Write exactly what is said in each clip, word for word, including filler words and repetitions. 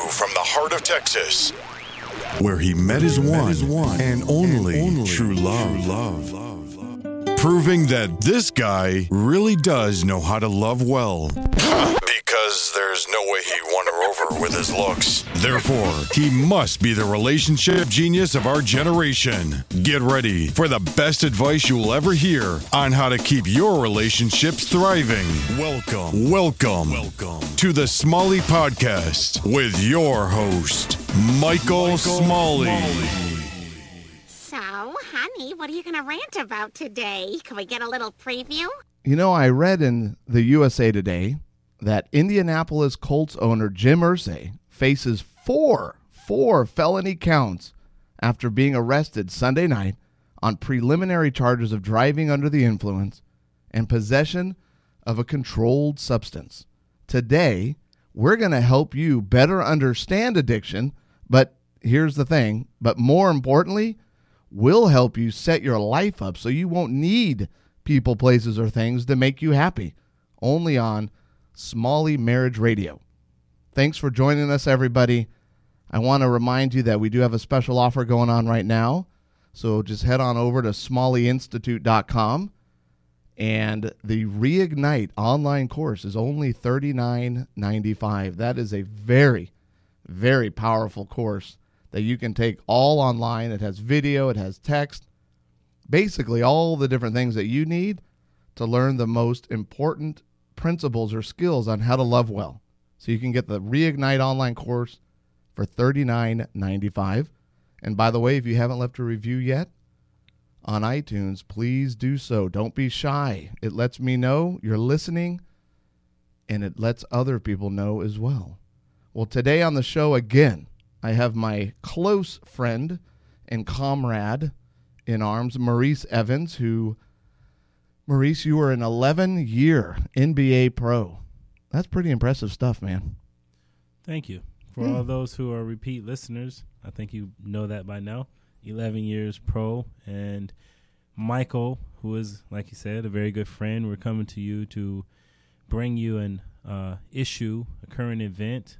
from the heart of Texas, where he met his one, and only true love. Proving that this guy really does know how to love well. Because there's no way he'd won her over with his looks. Therefore, he must be the relationship genius of our generation. Get ready for the best advice you will ever hear on how to keep your relationships thriving. Welcome, welcome, welcome to the Smalley Podcast with your host, Michael, Michael Smalley. Smalley. So, honey, what are you going to rant about today? Can we get a little preview? You know, I read in the U S A Today that Indianapolis Colts owner Jim Irsay faces four, four felony counts after being arrested Sunday night on preliminary charges of driving under the influence and possession of a controlled substance. Today, we're going to help you better understand addiction, but here's the thing, but more importantly, we'll help you set your life up so you won't need people, places, or things to make you happy. Only on Smalley Marriage Radio. Thanks for joining us, everybody. I want to remind you that we do have a special offer going on right now. So just head on over to smalley institute dot com, and the Reignite online course is only thirty-nine ninety-five. That is a very, very powerful course that you can take all online. It has video, it has text, basically all the different things that you need to learn the most important principles or skills on how to love well. So you can get the Reignite online course for thirty-nine ninety-five. And by the way, if you haven't left a review yet on iTunes, please do so. Don't be shy. It lets me know you're listening, and it lets other people know as well. Well, today on the show again, I have my close friend and comrade in arms, Maurice Evans, who Maurice, you were an eleven-year N B A pro. That's pretty impressive stuff, man. Thank you. For Mm. all those who are repeat listeners, I think you know that by now. eleven years pro. And Michael, who is, like you said, a very good friend, we're coming to you to bring you an uh, issue, a current event,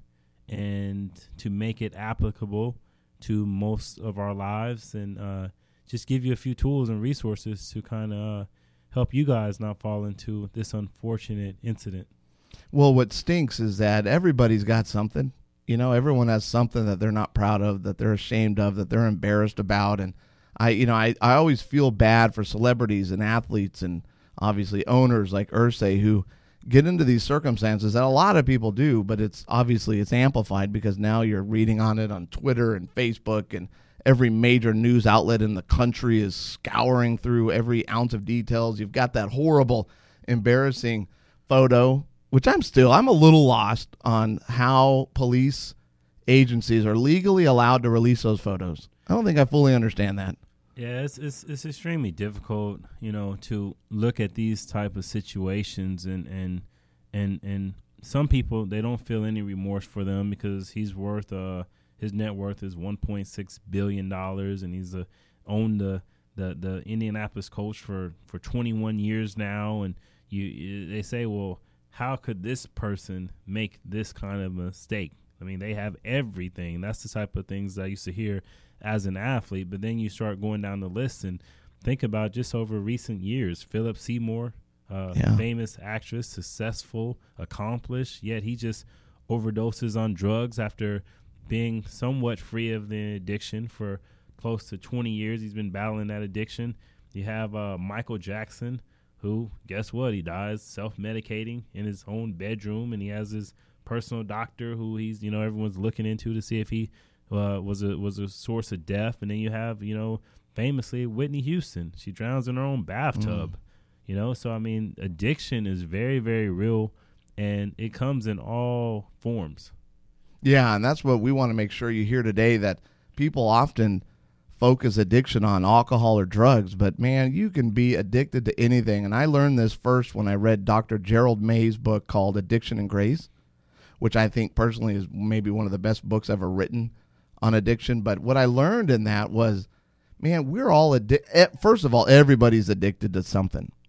and to make it applicable to most of our lives, and uh, just give you a few tools and resources to kind of uh, help you guys not fall into this unfortunate incident. Well, what stinks is that everybody's got something. You know, everyone has something that they're not proud of, that they're ashamed of, that they're embarrassed about. And I, you know, I, I always feel bad for celebrities and athletes and obviously owners like Irsay who get into these circumstances that a lot of people do, but it's obviously it's amplified because now you're reading on it on Twitter and Facebook, and every major news outlet in the country is scouring through every ounce of details. You've got that horrible, embarrassing photo, which I'm still, I'm a little lost on how police agencies are legally allowed to release those photos. I don't think I fully understand that. Yeah, it's, it's it's extremely difficult, you know, to look at these type of situations, and and and and some people, they don't feel any remorse for them because he's worth uh his net worth is one point six billion dollars, and he's uh, owned the, the the Indianapolis Colts for for twenty-one years now, and you, you they say, well, how could this person make this kind of mistake? I mean, they have everything. That's the type of things I used to hear as an athlete. But then you start going down the list and think about just over recent years. Philip Seymour, uh, Yeah. famous actress, successful, accomplished, yet he just overdoses on drugs after being somewhat free of the addiction for close to twenty years. He's been battling that addiction. You have uh, Michael Jackson, who, guess what? He dies self-medicating in his own bedroom, and he has his personal doctor who he's, you know, everyone's looking into to see if he uh, was a was a source of death. And then you have, you know, famously Whitney Houston. She drowns in her own bathtub, mm. you know. So, I mean, addiction is very, very real, and it comes in all forms. Yeah, and that's what we want to make sure you hear today, that people often focus addiction on alcohol or drugs, but man, you can be addicted to anything. And I learned this first when I read Doctor Gerald May's book called Addiction and Grace, which I think personally is maybe one of the best books ever written on addiction. But what I learned in that was, man, we're all addicted. First of all, everybody's addicted to something.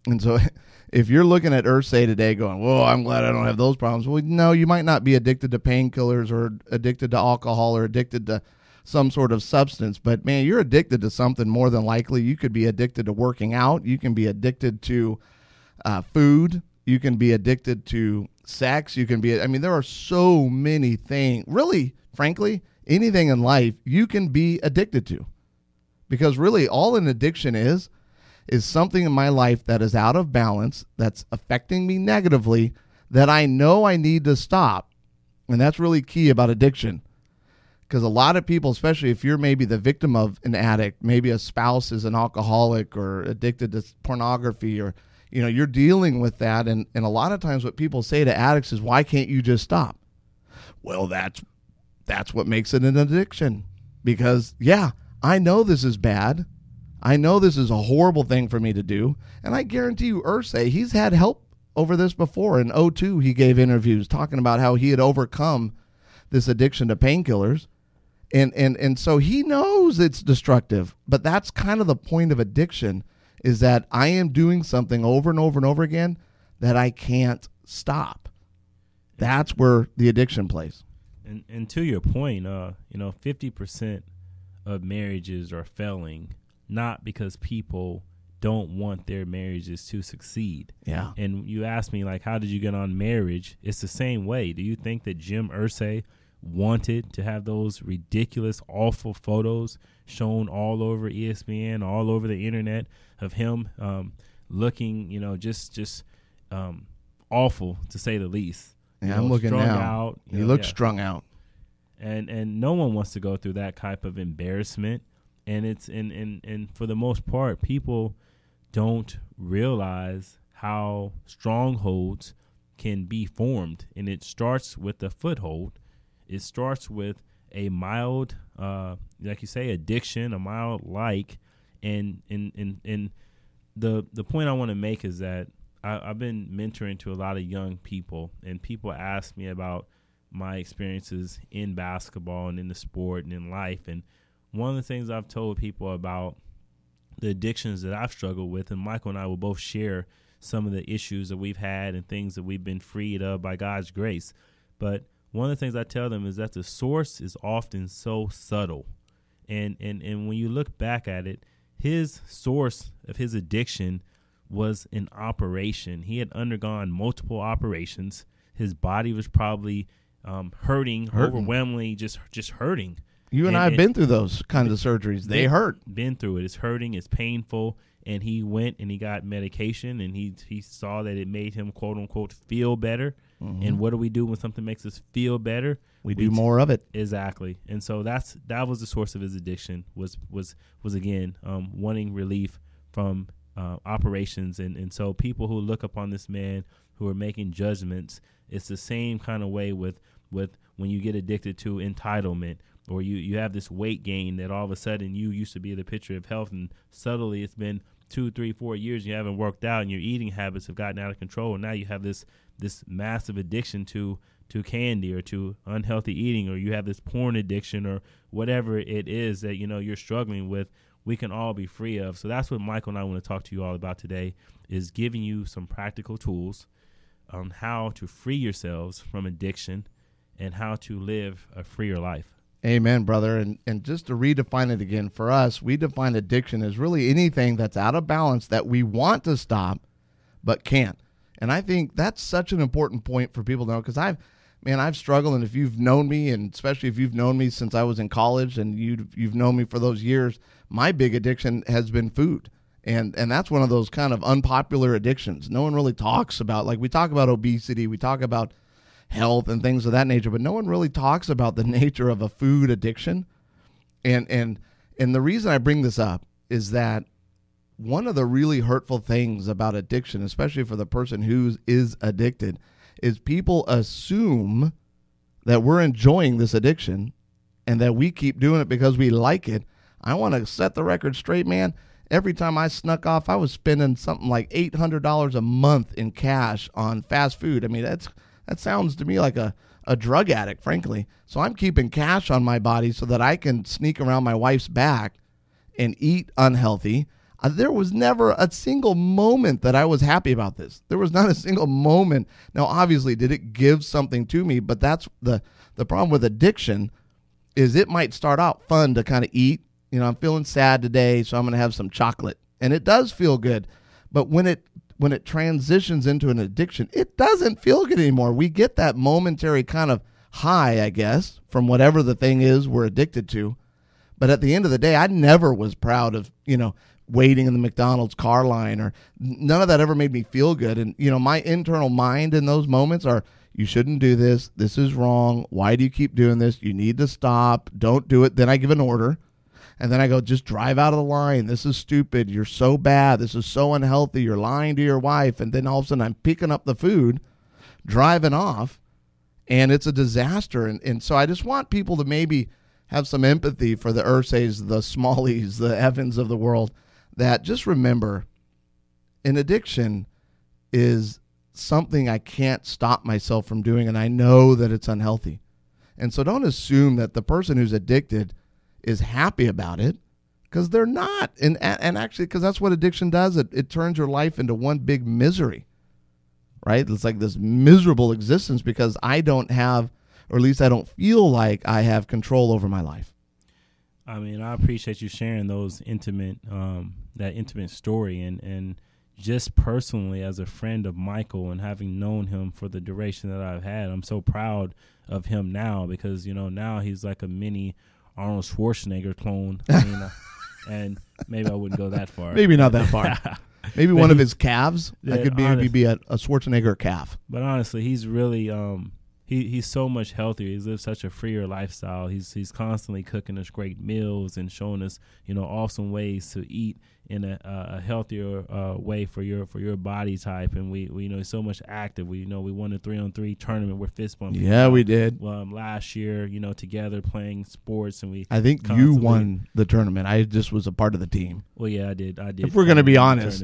And so if you're looking at Irsay today going, whoa, I'm glad I don't have those problems. Well, no, you might not be addicted to painkillers or addicted to alcohol or addicted to some sort of substance. But, man, you're addicted to something more than likely. You could be addicted to working out. You can be addicted to uh, food. You can be addicted to sex. You can be, I mean, there are so many things. Really, frankly, anything in life you can be addicted to. Because really all an addiction is, is something in my life that is out of balance, that's affecting me negatively, that I know I need to stop. And that's really key about addiction. Because a lot of people, especially if you're maybe the victim of an addict, maybe a spouse is an alcoholic or addicted to pornography, or, you know, you're dealing with that. And, and a lot of times what people say to addicts is, why can't you just stop? Well, that's, that's what makes it an addiction. Because, yeah, I know this is bad. I know this is a horrible thing for me to do. And I guarantee you, Irsay, he's had help over this before. In oh two, he gave interviews talking about how he had overcome this addiction to painkillers. And, and, and so he knows it's destructive. But that's kind of the point of addiction, is that I am doing something over and over and over again that I can't stop. That's where the addiction plays. And, and to your point, uh, you know, fifty percent of marriages are failing, not because people don't want their marriages to succeed. Yeah. And you asked me, like, how did you get on marriage? It's the same way. Do you think that Jim Irsay wanted to have those ridiculous, awful photos shown all over E S P N, all over the internet of him um, looking, you know, just just um, awful, to say the least? Yeah, you I'm know, looking strung now. Out, he know, looks yeah. strung out. And and no one wants to go through that type of embarrassment. And it's and, and, and for the most part, people don't realize how strongholds can be formed. And it starts with a foothold. It starts with a mild, uh, like you say, addiction, a mild like. And and, and, and the the point I want to make is that I, I've been mentoring to a lot of young people, and people ask me about my experiences in basketball and in the sport and in life. And one of the things I've told people about the addictions that I've struggled with, and Michael and I will both share some of the issues that we've had and things that we've been freed of by God's grace. But one of the things I tell them is that the source is often so subtle. And, and, and when you look back at it, his source of his addiction was an operation. He had undergone multiple operations. His body was probably um, hurting, hurting, overwhelmingly just just hurting. You and, and I have and, been through those kinds of surgeries. They been, hurt. Been through it. It's hurting. It's painful. And he went and he got medication, and he he saw that it made him, quote unquote, feel better. Mm-hmm. And what do we do when something makes us feel better? We, we do more of it. Exactly. And so that's that was the source of his addiction. Was was was again um, wanting relief from uh, operations. And and so people who look upon this man who are making judgments, it's the same kind of way with with when you get addicted to entitlement, or you, you have this weight gain that all of a sudden you used to be the picture of health, and subtly it's been two, three, four years you haven't worked out, and your eating habits have gotten out of control, and now you have this this massive addiction to to candy or to unhealthy eating, or you have this porn addiction, or whatever it is that you know you're struggling with. We can all be free of. So that's what Michael and I want to talk to you all about today, is giving you some practical tools on how to free yourselves from addiction and how to live a freer life. Amen, brother. And and just to redefine it again, for us, we define addiction as really anything that's out of balance that we want to stop but can't. And I think that's such an important point for people to know, because I've, man, I've struggled. And if you've known me, and especially if you've known me since I was in college and you you've known me for those years, my big addiction has been food. And and that's one of those kind of unpopular addictions. No one really talks about, like we talk about obesity, we talk about health and things of that nature, but no one really talks about the nature of a food addiction. And and and the reason I bring this up is that one of the really hurtful things about addiction, especially for the person who is addicted, is people assume that we're enjoying this addiction and that we keep doing it because we like it. I want to set the record straight, man. Every time I snuck off, I was spending something like eight hundred dollars a month in cash on fast food. I mean, that's that sounds to me like a, a drug addict, frankly. So I'm keeping cash on my body so that I can sneak around my wife's back and eat unhealthy. Uh, there was never a single moment that I was happy about this. There was not a single moment. Now, obviously, did it give something to me? But that's the the problem with addiction is it might start out fun to kind of eat. You know, I'm feeling sad today, so I'm going to have some chocolate. And it does feel good. But when it when it transitions into an addiction, it doesn't feel good anymore. We get that momentary kind of high, I guess, from whatever the thing is we're addicted to. But at the end of the day, I never was proud of, you know, waiting in the McDonald's car line, or none of that ever made me feel good. And, you know, my internal mind in those moments are, you shouldn't do this. This is wrong. Why do you keep doing this? You need to stop. Don't do it. Then I give an order. And then I go, just drive out of the line. This is stupid. You're so bad. This is so unhealthy. You're lying to your wife. And then all of a sudden I'm picking up the food, driving off, and it's a disaster. And, and so I just want people to maybe have some empathy for the Ursays, the Smallies, the Evans of the world, that just remember an addiction is something I can't stop myself from doing, and I know that it's unhealthy. And so don't assume that the person who's addicted is happy about it, because they're not. And and actually, because that's what addiction does, it, it turns your life into one big misery, right? It's like this miserable existence because I don't have, or at least I don't feel like I have control over my life. I mean, I appreciate you sharing those intimate, um, that intimate story, and, and just personally as a friend of Michael and having known him for the duration that I've had, I'm so proud of him now because, you know, now he's like a mini Arnold Schwarzenegger clone. I mean, uh, and maybe I wouldn't go that far. Maybe not that far. Maybe one he, of his calves. That could maybe honest, be a, a Schwarzenegger calf. But honestly, he's really um, he he's so much healthier. He's lived such a freer lifestyle. He's he's constantly cooking us great meals and showing us, you know, awesome ways to eat in a, a healthier uh, way for your for your body type. And we, we you know he's so much active. We you know we won a three on three tournament with fist bumping. Yeah, we did. Um, last year, you know, together playing sports, and we. I think you won the tournament. I just was a part of the team. Well, yeah, I did. I did. If we're gonna be honest,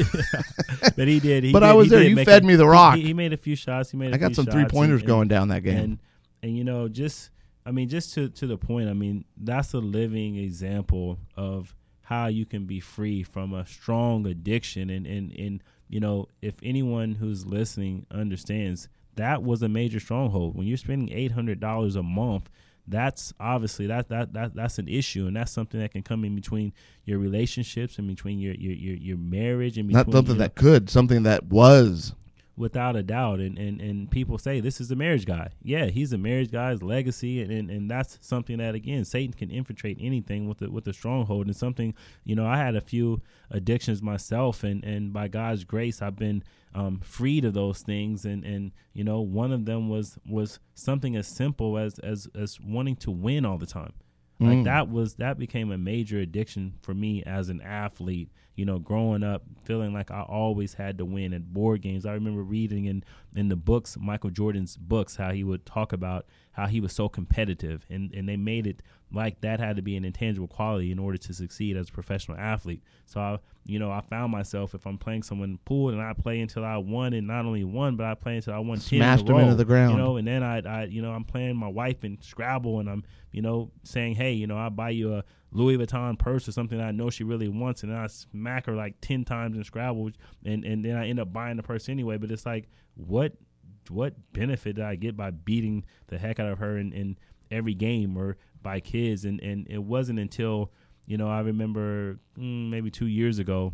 but he did. He but did, I was there. You fed a, me the rock. He, he made a few shots. He made. A I got few some shots three pointers and, going and, down that game. And, and you know, just I mean, just to to the point. I mean, that's a living example of how you can be free from a strong addiction. And, and, and, you know, if anyone who's listening understands, that was a major stronghold. When you're spending eight hundred dollars a month, that's obviously that, that, that, that's an issue. And that's something that can come in between your relationships and between your, your, your, your marriage. And between, not something you know, that could, something that was. Without a doubt. And, and, and people say this is a marriage guy. Yeah, he's a marriage guy's legacy. And, and, and that's something that, again, Satan can infiltrate anything with the, with a stronghold. And something, you know, I had a few addictions myself. And, and by God's grace, I've been um, freed of those things. And, and, you know, one of them was was something as simple as, as, as wanting to win all the time. Like mm. that was that became a major addiction for me as an athlete, you know, growing up, feeling like I always had to win at board games. I remember reading in, in the books, Michael Jordan's books, how he would talk about how he was so competitive. And, and they made it like that had to be an intangible quality in order to succeed as a professional athlete. So, I, you know, I found myself, if I'm playing someone pool and I play until I won, and not only won, but I play until I won ten Smashed in a row, them into the ground. You know, and then I, I, you know, I'm playing my wife in Scrabble, and I'm, you know, saying, hey, you know, I'll buy you a Louis Vuitton purse or something that I know she really wants, and then I smack her like ten times in Scrabble, and, and then I end up buying the purse anyway. But it's like, what what benefit did I get by beating the heck out of her in, in every game or by kids? And, and it wasn't until, you know, I remember mm, maybe two years ago,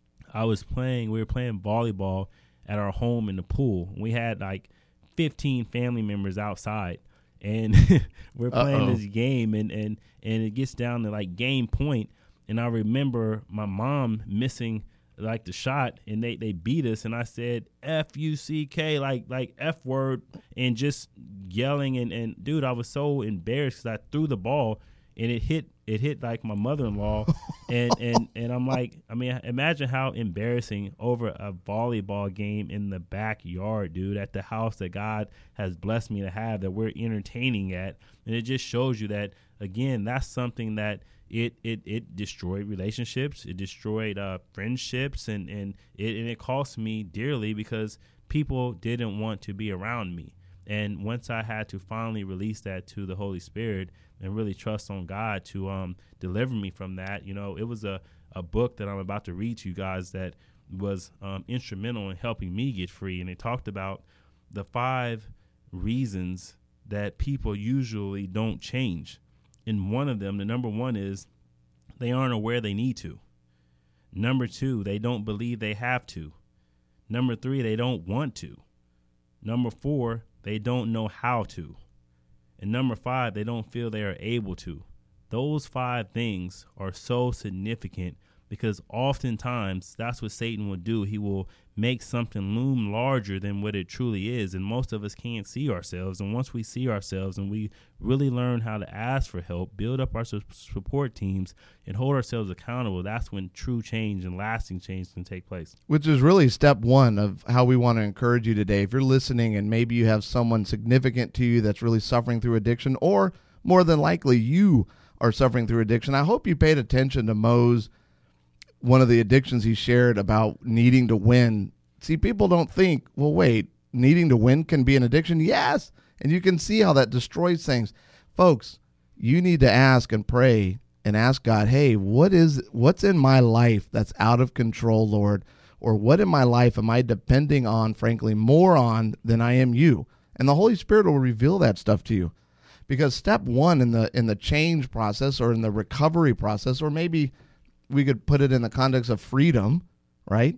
I was playing, we were playing volleyball at our home in the pool. We had like fifteen family members outside. And we're playing Uh-oh. this game, and, and, and it gets down to like game point. And I remember my mom missing like the shot, and they, they beat us. And I said, F U C K, like, like F word, and just yelling. And, and dude, I was so embarrassed because I threw the ball and it hit, it hit like my mother-in-law. and, and, and I'm like, I mean, imagine how embarrassing over a volleyball game in the backyard, dude, at the house that God has blessed me to have, that we're entertaining at. And it just shows you that, again, that's something that it, it, it destroyed relationships. It destroyed uh, friendships, and, and it, and it cost me dearly because people didn't want to be around me. And once I had to finally release that to the Holy Spirit and really trust on God to um, deliver me from that, you know, it was a, a book that I'm about to read to you guys that was um, instrumental in helping me get free. And it talked about the five reasons that people usually don't change. And one of them, the number one is they aren't aware they need to. Number two, they don't believe they have to. Number three, they don't want to. Number four, they don't know how to. And number five, they don't feel they are able to. Those five things are so significant because oftentimes that's what Satan will do. He will make something loom larger than what it truly is. And most of us can't see ourselves. And once we see ourselves and we really learn how to ask for help, build up our su- support teams, and hold ourselves accountable, that's when true change and lasting change can take place. Which is really step one of how we want to encourage you today. If you're listening and maybe you have someone significant to you that's really suffering through addiction, or more than likely you are suffering through addiction, I hope you paid attention to Mo's one of the addictions he shared about needing to win. See, people don't think, well, wait, needing to win can be an addiction? Yes. And you can see how that destroys things. Folks, you need to ask and pray and ask God, hey, what is, what's in my life that's out of control, Lord? Or what in my life am I depending on, frankly, more on than I am you? And the Holy Spirit will reveal that stuff to you. Because step one in the in the change process or in the recovery process, or maybe we could put it in the context of freedom, right,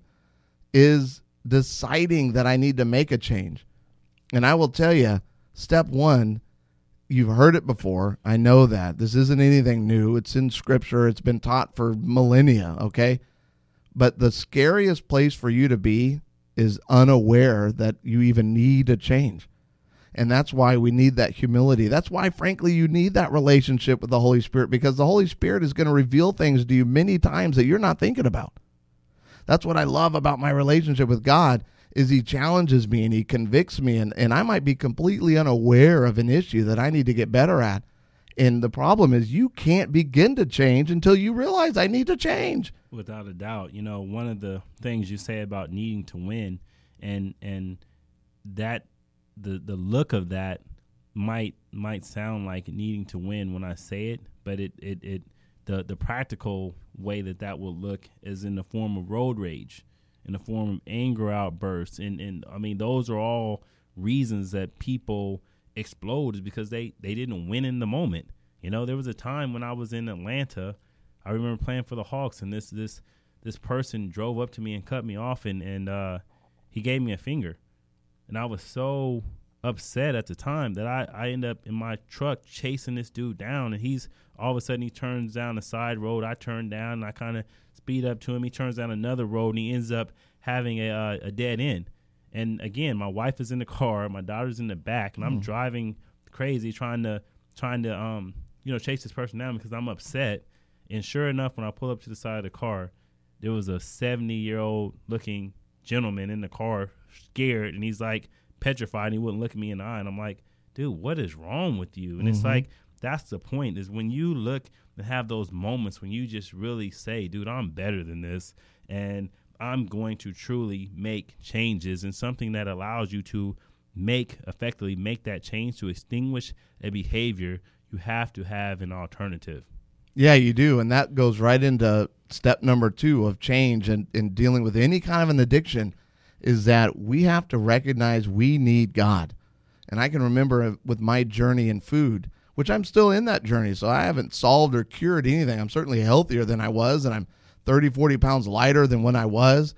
is deciding that I need to make a change. And I will tell you, step one, you've heard it before. I know that. This isn't anything new. It's in Scripture. It's been taught for millennia, okay? But the scariest place for you to be is unaware that you even need a change. And that's why we need that humility. That's why, frankly, you need that relationship with the Holy Spirit, because the Holy Spirit is going to reveal things to you many times that you're not thinking about. That's what I love about my relationship with God, is he challenges me and he convicts me, and, and I might be completely unaware of an issue that I need to get better at. And the problem is you can't begin to change until you realize I need to change. Without a doubt. You know, one of the things you say about needing to win, and and that the the look of that might might sound like needing to win when I say it, but it it, it the the practical way that that will look is in the form of road rage, in the form of anger outbursts, and and I mean those are all reasons that people explode, is because they they didn't win in the moment. You know, there was a time when I was in Atlanta, I remember playing for the Hawks, and this this this person drove up to me and cut me off, and and uh, he gave me a finger. And I was so upset at the time that I, I end up in my truck chasing this dude down. And he's all of a sudden he turns down the side road. I turn down and I kind of speed up to him. He turns down another road and he ends up having a, uh, a dead end. And again, my wife is in the car. My daughter's in the back. And I'm mm. driving crazy trying to trying to, um, you know, chase this person down because I'm upset. And sure enough, when I pull up to the side of the car, there was a seventy-year-old looking gentleman in the car, scared, and he's like petrified, and he wouldn't look at me in the eye. And I'm like, dude, what is wrong with you? And mm-hmm. it's like, that's the point, is when you look and have those moments when you just really say, dude, I'm better than this, and I'm going to truly make changes, and something that allows you to make, effectively make that change, to extinguish a behavior, you have to have an alternative. Yeah, you do. And that goes right into step number two of change and in dealing with any kind of an addiction, is that we have to recognize we need God. And I can remember with my journey in food, which I'm still in that journey, so I haven't solved or cured anything. I'm certainly healthier than I was, and I'm thirty, forty pounds lighter than when I was.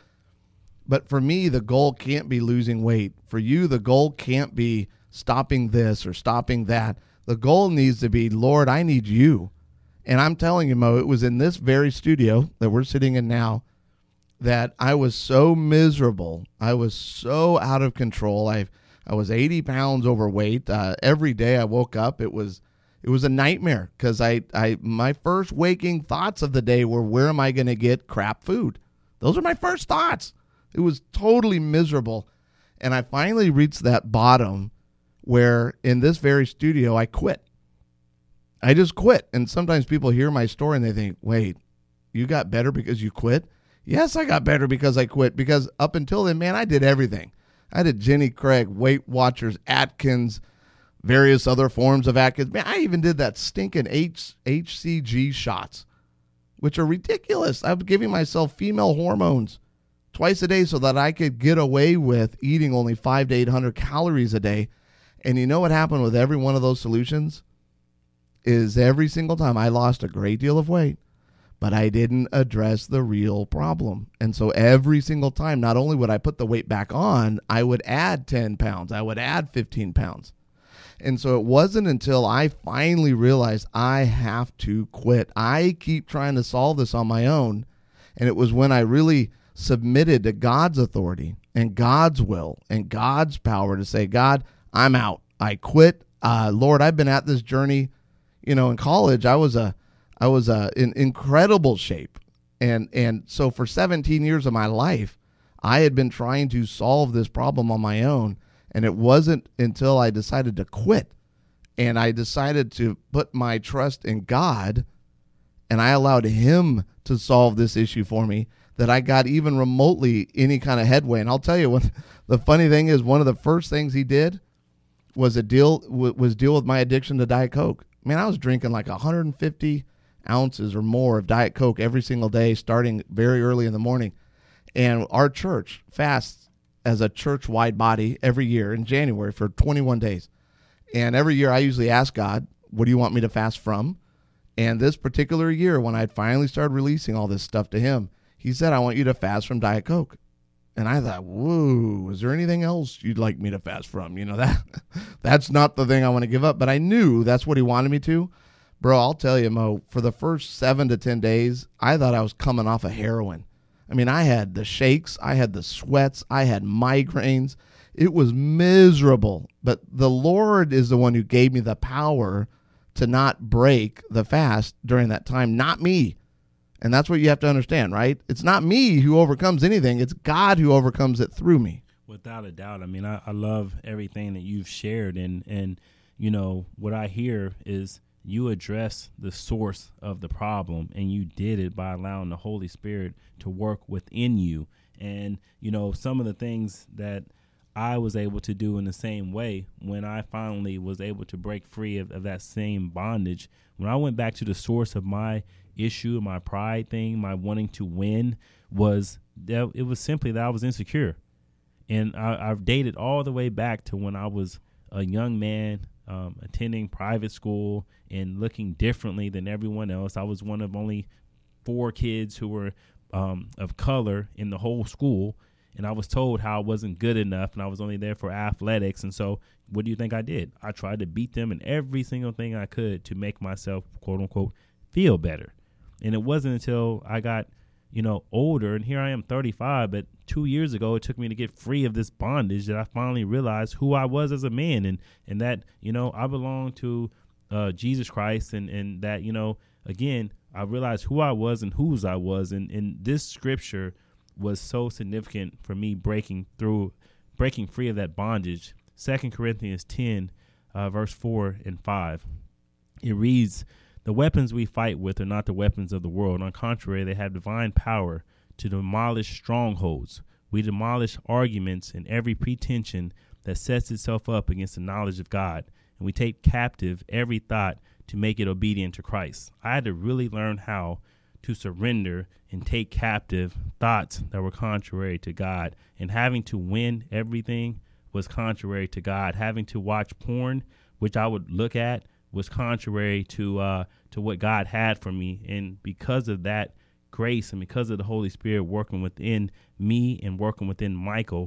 But for me, the goal can't be losing weight. For you, the goal can't be stopping this or stopping that. The goal needs to be, Lord, I need you. And I'm telling you, Mo, it was in this very studio that we're sitting in now that I was so miserable. I was so out of control. I I was eighty pounds overweight. Uh, every day I woke up, it was it was a nightmare, because I, I my first waking thoughts of the day were, where am I going to get crap food? Those are my first thoughts. It was totally miserable. And I finally reached that bottom where in this very studio I quit. I just quit. And sometimes people hear my story and they think, wait, you got better because you quit? Yes, I got better because I quit, because up until then, man, I did everything. I did Jenny Craig, Weight Watchers, Atkins, various other forms of Atkins. Man, I even did that stinking H- HCG shots, which are ridiculous. I was giving myself female hormones twice a day so that I could get away with eating only five to eight hundred calories a day. And you know what happened with every one of those solutions? Is every single time I lost a great deal of weight, but I didn't address the real problem. And so every single time, not only would I put the weight back on, I would add ten pounds. I would add fifteen pounds. And so it wasn't until I finally realized I have to quit. I keep trying to solve this on my own. And it was when I really submitted to God's authority and God's will and God's power to say, God, I'm out. I quit. Uh, Lord, I've been at this journey. You know, in college, I was a, I was a, in incredible shape. And, and so for seventeen years of my life, I had been trying to solve this problem on my own. And it wasn't until I decided to quit and I decided to put my trust in God and I allowed him to solve this issue for me that I got even remotely any kind of headway. And I'll tell you, what the funny thing is, one of the first things he did was a deal was deal with my addiction to Diet Coke. Man, I was drinking like one hundred fifty ounces or more of Diet Coke every single day, starting very early in the morning. And our church fasts as a church-wide body every year in January for twenty-one days. And every year I usually ask God, what do you want me to fast from? And this particular year, when I finally started releasing all this stuff to him, he said, I want you to fast from Diet Coke. And I thought, whoa, is there anything else you'd like me to fast from? You know, that that's not the thing I want to give up. But I knew that's what he wanted me to. Bro, I'll tell you, Mo, for the first seven to ten days, I thought I was coming off of heroin. I mean, I had the shakes, I had the sweats, I had migraines. It was miserable. But the Lord is the one who gave me the power to not break the fast during that time, not me. And that's what you have to understand, right? It's not me who overcomes anything. It's God who overcomes it through me. Without a doubt. I mean, I, I love everything that you've shared. And, and, you know, what I hear is you address the source of the problem, and you did it by allowing the Holy Spirit to work within you. And, you know, some of the things that I was able to do in the same way when I finally was able to break free of, of that same bondage, when I went back to the source of my issue, my pride thing, my wanting to win, was that it was simply that I was insecure. And I, I've dated all the way back to when I was a young man, Um, attending private school and looking differently than everyone else. I was one of only four kids who were um, of color in the whole school, and I was told how I wasn't good enough, and I was only there for athletics. And so what do you think I did? I tried to beat them in every single thing I could to make myself, quote unquote, feel better. And it wasn't until I got, you know, older, and here I am thirty-five, but two years ago, it took me to get free of this bondage that I finally realized who I was as a man, and, and that, you know, I belong to uh, Jesus Christ, and, and that, you know, again, I realized who I was and whose I was, and, and this scripture was so significant for me breaking through, breaking free of that bondage. Second Corinthians ten, uh, verse four and five, it reads, "The weapons we fight with are not the weapons of the world. On the contrary, they have divine power to demolish strongholds. We demolish arguments and every pretension that sets itself up against the knowledge of God. And we take captive every thought to make it obedient to Christ." I had to really learn how to surrender and take captive thoughts that were contrary to God. And having to win everything was contrary to God. Having to watch porn, which I would look at, was contrary to uh, to what God had for me. And because of that grace and because of the Holy Spirit working within me and working within Michael,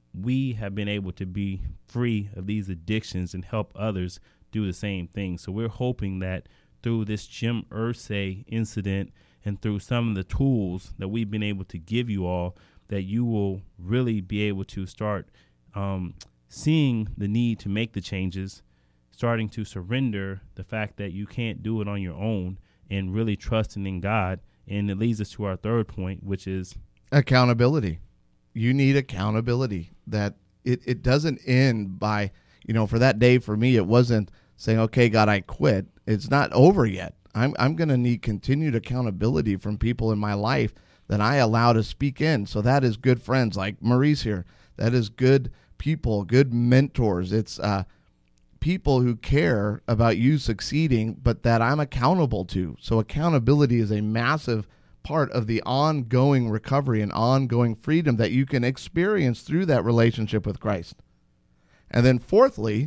we have been able to be free of these addictions and help others do the same thing. So we're hoping that through this Jim Irsay incident and through some of the tools that we've been able to give you all, that you will really be able to start um, seeing the need to make the changes, starting to surrender the fact that you can't do it on your own, and really trusting in God. And it leads us to our third point, which is accountability. You need accountability. That it, it doesn't end by, you know, for that day for me, it wasn't saying, okay, God, I quit. It's not over yet. I'm I'm going to need continued accountability from people in my life that I allow to speak in. So that is good friends like Maurice here. That is good people, good mentors. It's uh, people who care about you succeeding, but that I'm accountable to. So accountability is a massive part of the ongoing recovery and ongoing freedom that you can experience through that relationship with Christ. And then fourthly,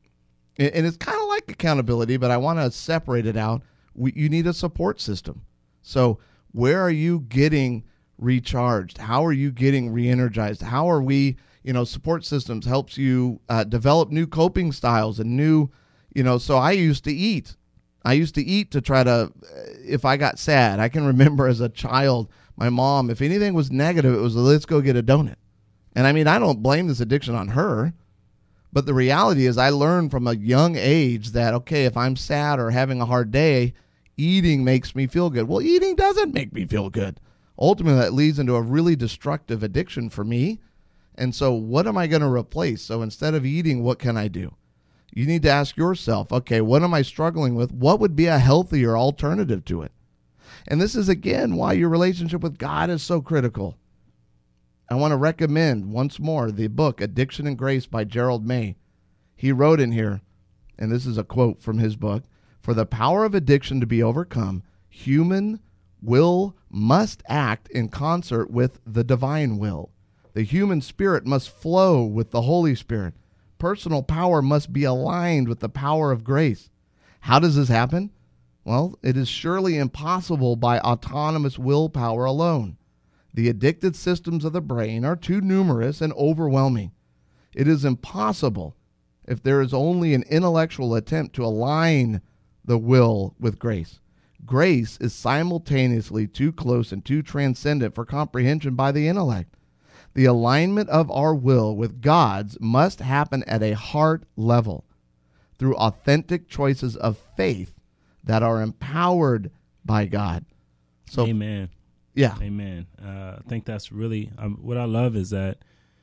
and it's kind of like accountability, but I want to separate it out. We, you need a support system. So where are you getting recharged? How are you getting re-energized? How are we, you know, support systems helps you uh, develop new coping styles and new, you know, so I used to eat. I used to eat to try to, if I got sad, I can remember as a child, my mom, if anything was negative, it was, let's go get a donut. And I mean, I don't blame this addiction on her, but the reality is I learned from a young age that, okay, if I'm sad or having a hard day, eating makes me feel good. Well, eating doesn't make me feel good. Ultimately, that leads into a really destructive addiction for me. And so what am I going to replace? So instead of eating, what can I do? You need to ask yourself, okay, what am I struggling with? What would be a healthier alternative to it? And this is, again, why your relationship with God is so critical. I want to recommend once more the book Addiction and Grace by Gerald May. He wrote in here, and this is a quote from his book, "For the power of addiction to be overcome, human will must act in concert with the divine will. The human spirit must flow with the Holy Spirit. Personal power must be aligned with the power of grace." How does this happen? Well, it is surely impossible by autonomous willpower alone. The addicted systems of the brain are too numerous and overwhelming. It is impossible if there is only an intellectual attempt to align the will with grace. Grace is simultaneously too close and too transcendent for comprehension by the intellect. The alignment of our will with God's must happen at a heart level through authentic choices of faith that are empowered by God. So, Amen. Yeah. Amen. Uh, I think that's really, um, what I love is that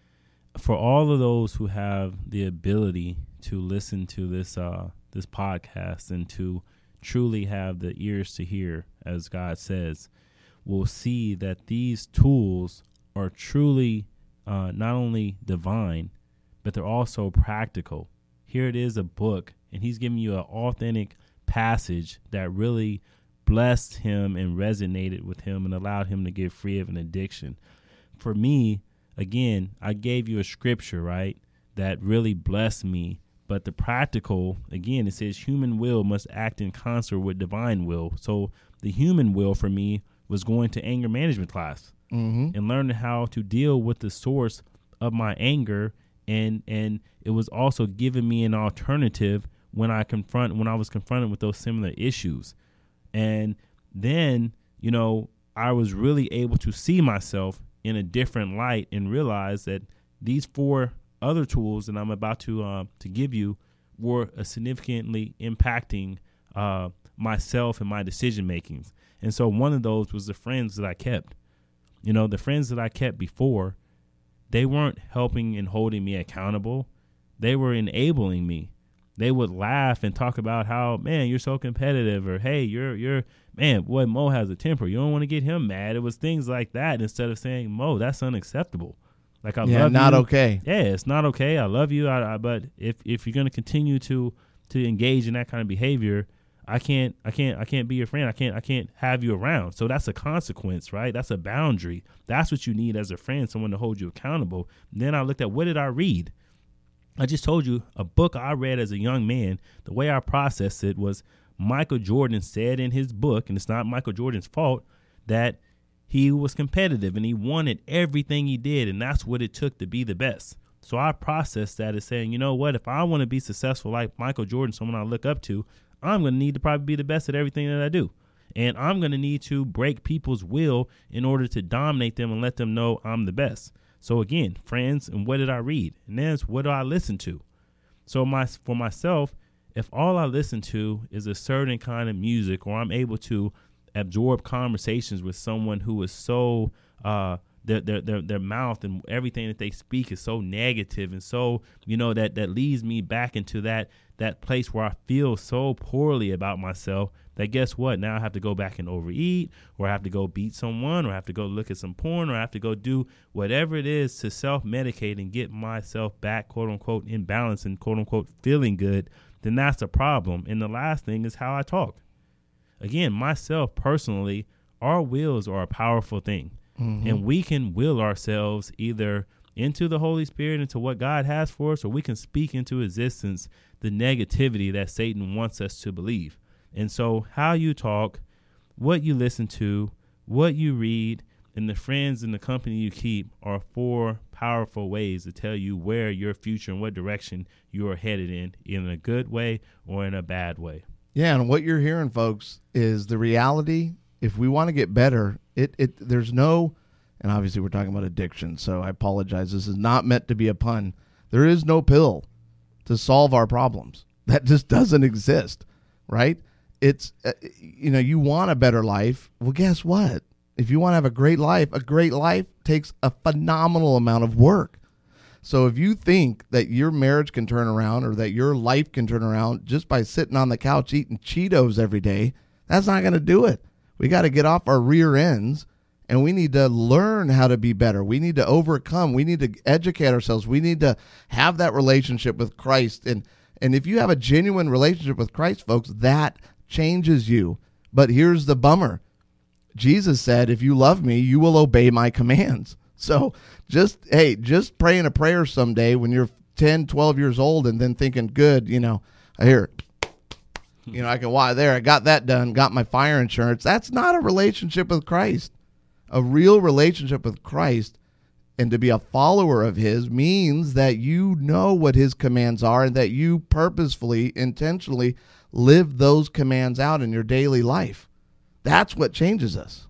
for all of those who have the ability to listen to this, uh, this podcast and to truly have the ears to hear, as God says, will see that these tools are truly uh, not only divine, but they're also practical. Here it is, a book, and he's giving you an authentic passage that really blessed him and resonated with him and allowed him to get free of an addiction. For me, again, I gave you a scripture, right, that really blessed me. But the practical, again, it says human will must act in concert with divine will. So the human will for me was going to anger management class mm-hmm. and learning how to deal with the source of my anger. And and it was also giving me an alternative when I confront when I was confronted with those similar issues. And then, you know, I was really able to see myself in a different light and realize that these four other tools that I'm about to uh, to give you were uh, significantly impacting uh, myself and my decision makings. And so one of those was the friends that I kept. You know, the friends that I kept before, they weren't helping and holding me accountable. They were enabling me. They would laugh and talk about how, man, you're so competitive, or hey, you're you're man, boy, Mo has a temper. You don't want to get him mad. It was things like that instead of saying, Mo, that's unacceptable. Like, I yeah, love not you. okay. Yeah, it's not okay. I love you. I, I, but if if you're going to continue to to engage in that kind of behavior, I can't I can't I can't be your friend. I can't I can't have you around. So that's a consequence, right? That's a boundary. That's what you need as a friend, someone to hold you accountable. And then I looked at, what did I read? I just told you a book I read as a young man. The way I processed it was Michael Jordan said in his book, and it's not Michael Jordan's fault, that he was competitive and he wanted everything he did, and that's what it took to be the best. So I processed that as saying, you know what, if I want to be successful like Michael Jordan, someone I look up to, I'm going to need to probably be the best at everything that I do. And I'm going to need to break people's will in order to dominate them and let them know I'm the best. So again, friends, and what did I read? And then it's, what do I listen to? So my for myself, if all I listen to is a certain kind of music, or I'm able to absorb conversations with someone who is so uh, their, their their their mouth and everything that they speak is so negative and so, you know, that that leads me back into that that place where I feel so poorly about myself that guess what? Now I have to go back and overeat, or I have to go beat someone, or I have to go look at some porn, or I have to go do whatever it is to self-medicate and get myself back, quote unquote, in balance and quote unquote feeling good. Then that's a problem. And the last thing is how I talk. Again, myself personally, our wills are a powerful thing. Mm-hmm. And we can will ourselves either into the Holy Spirit, into what God has for us, or we can speak into existence the negativity that Satan wants us to believe. And so how you talk, what you listen to, what you read, and the friends and the company you keep are four powerful ways to tell you where your future and what direction you are headed in, in a good way or in a bad way. Yeah, and what you're hearing, folks, is the reality. If we want to get better, it it there's no, and obviously we're talking about addiction, so I apologize. This is not meant to be a pun. There is no pill to solve our problems. That just doesn't exist, right? It's, uh, you know, you want a better life. Well, guess what? If you want to have a great life, a great life takes a phenomenal amount of work. So if you think that your marriage can turn around or that your life can turn around just by sitting on the couch eating Cheetos every day, that's not going to do it. We got to get off our rear ends, and we need to learn how to be better. We need to overcome. We need to educate ourselves. We need to have that relationship with Christ. And, and if you have a genuine relationship with Christ, folks, that changes you. But here's the bummer. Jesus said, if you love me, you will obey my commands. So just, hey, just praying a prayer someday when you're ten, twelve years old and then thinking, good, you know, I hear, you know, I can, why there, I got that done, got my fire insurance. That's not a relationship with Christ. A real relationship with Christ and to be a follower of his means that you know what his commands are and that you purposefully, intentionally live those commands out in your daily life. That's what changes us.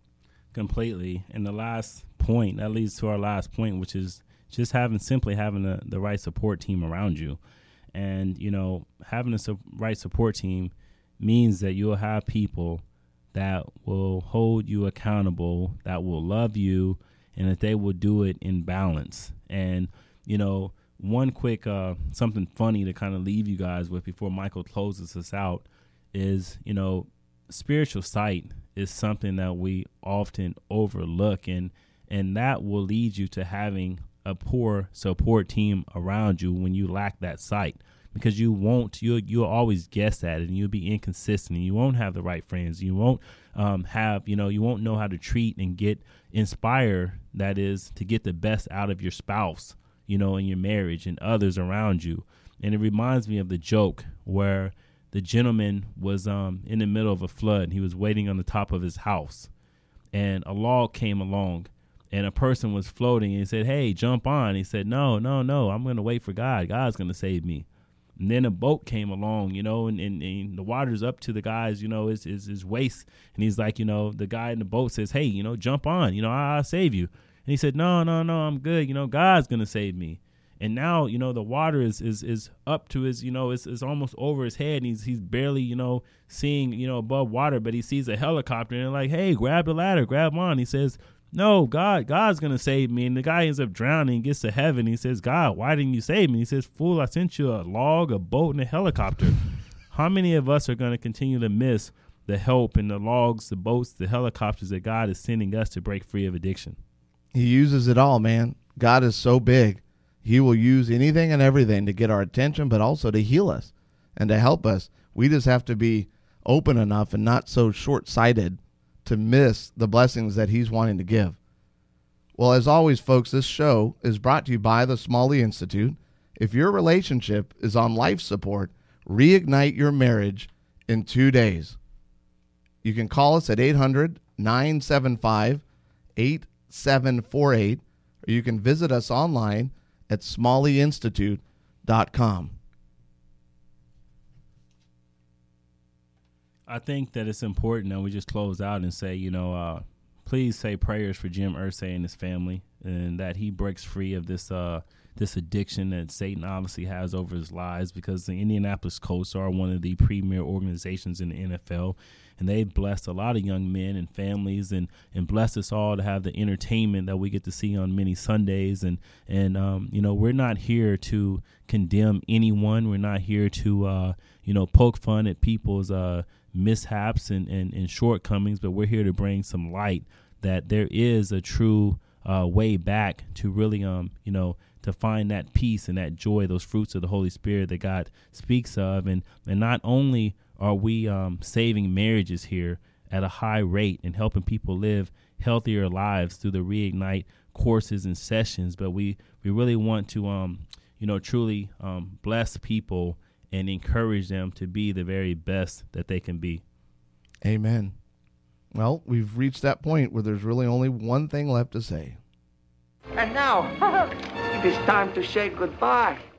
Completely. And the last point, that leads to our last point, which is just having, simply having a, the right support team around you. And, you know, having a su- right support team means that you'll have people that will hold you accountable, that will love you, and that they will do it in balance. And, you know, one quick uh, something funny to kind of leave you guys with before Michael closes us out is, you know, spiritual sight is something that we often overlook, and and that will lead you to having a poor support team around you when you lack that sight, because you won't, you'll, you'll always guess at it, and you'll be inconsistent, and you won't have the right friends. You won't um, have, you know, you won't know how to treat and get inspire, that is, to get the best out of your spouse, you know, in your marriage and others around you. And it reminds me of the joke where the gentleman was um, in the middle of a flood. He was waiting on the top of his house, and a log came along, and a person was floating, and he said, hey, jump on. He said, no, no, no, I'm going to wait for God. God's going to save me. And then a boat came along, you know, and, and, and the water's up to the guy's, you know, his, his, his waist. And he's like, you know, the guy in the boat says, hey, you know, jump on, you know, I, I'll save you. And he said, no, no, no, I'm good. You know, God's going to save me. And now, you know, the water is is, is up to his, you know, it's, it's almost over his head. And he's he's barely, you know, seeing, you know, above water. But he sees a helicopter and they're like, hey, grab the ladder, grab on. He says, no, God, God's going to save me. And the guy ends up drowning and gets to heaven. He says, God, why didn't you save me? He says, fool, I sent you a log, a boat, and a helicopter. How many of us are going to continue to miss the help and the logs, the boats, the helicopters that God is sending us to break free of addiction? He uses it all, man. God is so big. He will use anything and everything to get our attention, but also to heal us and to help us. We just have to be open enough and not so short-sighted to miss the blessings that he's wanting to give. Well, as always, folks, this show is brought to you by the Smalley Institute. If your relationship is on life support, reignite your marriage in two days. You can call us at eight hundred, nine seven five, eight seven four eight, or you can visit us online at smalley institute dot com. I think that it's important that we just close out and say, you know, uh, please say prayers for Jim Irsay and his family. and that he breaks free of this uh, this addiction that Satan obviously has over his lives, because the Indianapolis Colts are one of the premier organizations in the N F L, and they blessed a lot of young men and families, and, and blessed us all to have the entertainment that we get to see on many Sundays. And, and um, you know, we're not here to condemn anyone. We're not here to, uh, you know, poke fun at people's uh, mishaps and, and, and shortcomings, but we're here to bring some light that there is a true uh, way back to really, um, you know, to find that peace and that joy, those fruits of the Holy Spirit that God speaks of. And, and not only are we um, saving marriages here at a high rate and helping people live healthier lives through the Reignite courses and sessions, but we, we really want to, um, you know, truly um, bless people and encourage them to be the very best that they can be. Amen. Well, we've reached that point where there's really only one thing left to say. And now, it is time to say goodbye.